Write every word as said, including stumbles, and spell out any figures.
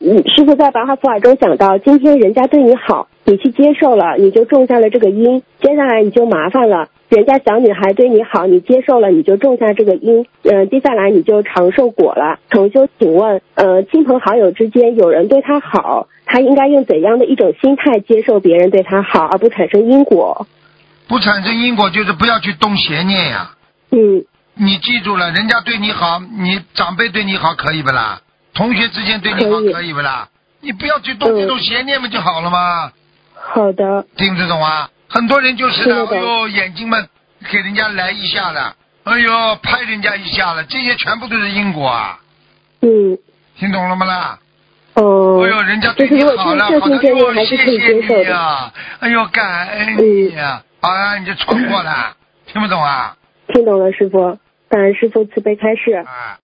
嗯，师父在白话佛法中讲到，今天人家对你好，你去接受了，你就种下了这个因，接下来你就麻烦了。人家小女孩对你好，你接受了，你就种下这个因，嗯、呃，接下来你就长寿果了。同修，请问，呃，亲朋好友之间有人对他好，他应该用怎样的一种心态接受别人对他好，而不产生因果？ 不产生因果就是不要去动邪念呀。 嗯。 你记住了，人家对你好，你长辈对你好可以不啦？同学之间对你好可以不啦？你不要去动这种邪念嘛就好了嘛。 好的。 听得懂啊？很多人就是的，哎呦，眼睛们给人家来一下了，哎呦，拍人家一下了，这些全部都是因果啊。 嗯。 听懂了吗啦？ 哦。 哎呦，人家对你好了，好的哟，谢谢你呀，哎呦，感恩你呀，好啊，你就闯祸了，听不懂啊？ 听懂了，师父，感恩师父慈悲开示。 啊。